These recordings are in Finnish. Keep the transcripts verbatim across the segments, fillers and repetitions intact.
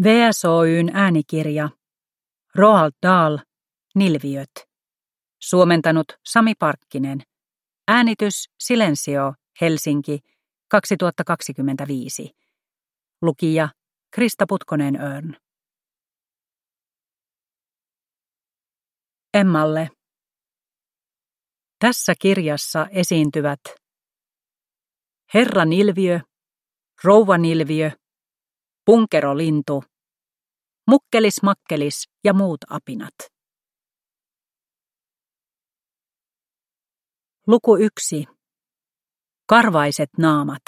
V S Oy:n äänikirja Roald Dahl, Nilviöt. Suomentanut Sami Parkkinen. Äänitys Silensio, Helsinki, kaksituhattakaksikymmentäviisi. Lukija Krista Putkonen-Örn. Emmalle. Tässä kirjassa esiintyvät Herra Nilviö, Rouva Nilviö, Punkerolintu, Mukkelis Makkelis ja muut apinat. Luku yksi. Karvaiset naamat.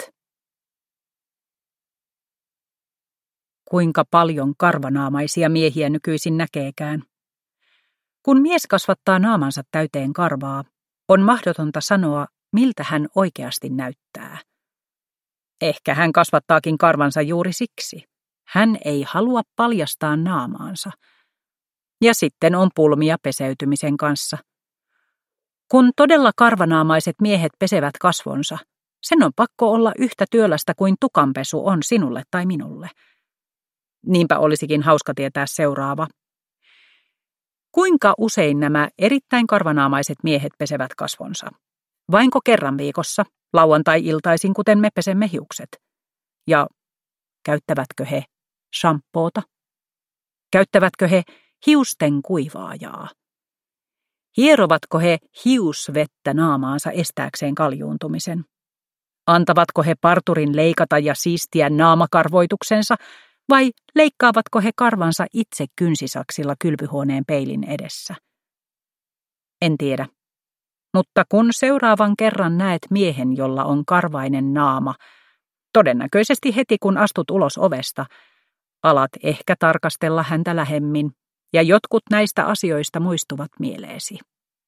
Kuinka paljon karvanaamaisia miehiä nykyisin näkeekään. Kun mies kasvattaa naamansa täyteen karvaa, on mahdotonta sanoa, miltä hän oikeasti näyttää. Ehkä hän kasvattaakin karvansa juuri siksi. Hän ei halua paljastaa naamaansa. Ja sitten on pulmia peseytymisen kanssa. Kun todella karvanaamaiset miehet pesevät kasvonsa, sen on pakko olla yhtä työlästä kuin tukanpesu on sinulle tai minulle. Niinpä olisikin hauska tietää seuraava. Kuinka usein nämä erittäin karvanaamaiset miehet pesevät kasvonsa? Vainko kerran viikossa, lauantai-iltaisin, kuten me pesemme hiukset? Ja käyttävätkö he shampoota? Käyttävätkö he hiusten kuivaajaa? Hierovatko he hiusvettä naamaansa estääkseen kaljuuntumisen? Antavatko he parturin leikata ja siistiä naamakarvoituksensa, vai leikkaavatko he karvansa itse kynsisaksilla kylpyhuoneen peilin edessä? En tiedä. Mutta kun seuraavan kerran näet miehen, jolla on karvainen naama, todennäköisesti heti kun astut ulos ovesta, alat ehkä tarkastella häntä lähemmin, ja jotkut näistä asioista muistuvat mieleesi.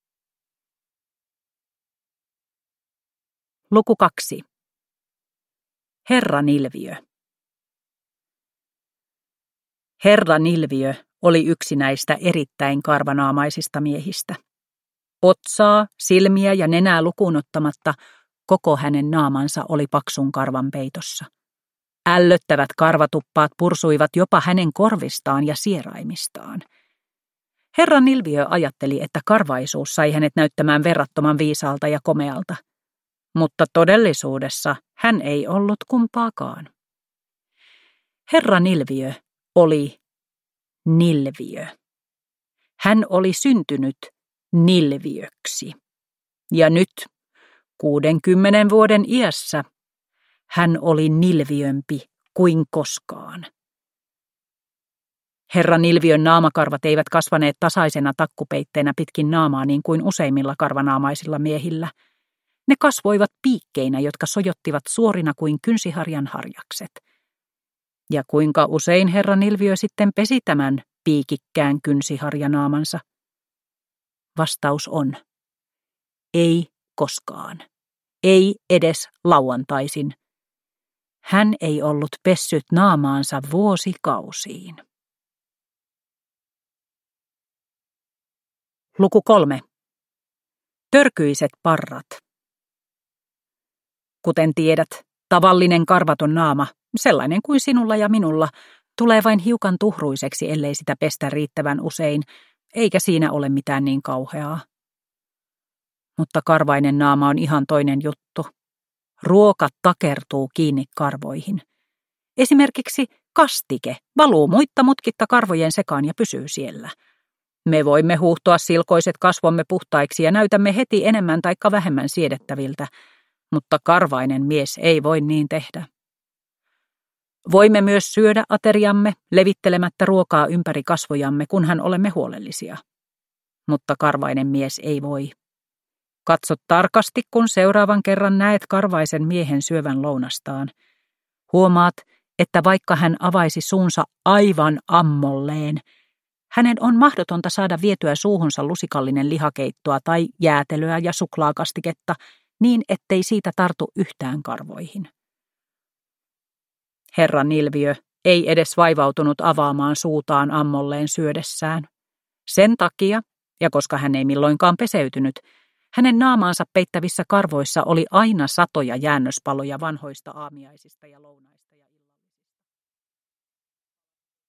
Luku kaksi. Herra Nilviö. Herra Nilviö oli yksi näistä erittäin karvanaamaisista miehistä. Otsaa, silmiä ja nenää lukuun ottamatta koko hänen naamansa oli paksun karvan peitossa. Ällöttävät karvatuppaat pursuivat jopa hänen korvistaan ja sieraimistaan. Herra Nilviö ajatteli, että karvaisuus sai hänet näyttämään verrattoman viisaalta ja komealta. Mutta todellisuudessa hän ei ollut kumpaakaan. Herra Nilviö oli Nilviö. Hän oli syntynyt Nilviöksi. Ja nyt, kuudenkymmenen vuoden iässä, hän oli nilviömpi kuin koskaan. Herra Nilviön naamakarvat eivät kasvaneet tasaisena takkupeitteenä pitkin naamaa niin kuin useimmilla karvanaamaisilla miehillä. Ne kasvoivat piikkeinä, jotka sojottivat suorina kuin kynsiharjan harjakset. Ja kuinka usein herra Nilviö sitten pesi tämän piikikkään kynsiharjanaamansa? Vastaus on: ei koskaan. Ei edes lauantaisin. Hän ei ollut pessyt naamaansa vuosikausiin. Luku kolme. Törkyiset parrat. Kuten tiedät, tavallinen karvaton naama, sellainen kuin sinulla ja minulla, tulee vain hiukan tuhruiseksi, ellei sitä pestä riittävän usein, eikä siinä ole mitään niin kauheaa. Mutta karvainen naama on ihan toinen juttu. Ruoka takertuu kiinni karvoihin. Esimerkiksi kastike valuu muitta mutkitta karvojen sekaan ja pysyy siellä. Me voimme huuhtoa silkoiset kasvomme puhtaiksi ja näytämme heti enemmän taikka vähemmän siedettäviltä, mutta karvainen mies ei voi niin tehdä. Voimme myös syödä ateriamme levittelemättä ruokaa ympäri kasvojamme, kunhan olemme huolellisia. Mutta karvainen mies ei voi. Katso tarkasti, kun seuraavan kerran näet karvaisen miehen syövän lounastaan. Huomaat, että vaikka hän avaisi suunsa aivan ammolleen, hänen on mahdotonta saada vietyä suuhunsa lusikallinen lihakeittoa tai jäätelöä ja suklaakastiketta niin, ettei siitä tartu yhtään karvoihin. Herra Nilviö ei edes vaivautunut avaamaan suutaan ammolleen syödessään. Sen takia, ja koska hän ei milloinkaan peseytynyt, hänen naamaansa peittävissä karvoissa oli aina satoja jäännöspaloja vanhoista aamiaisista ja lounaista.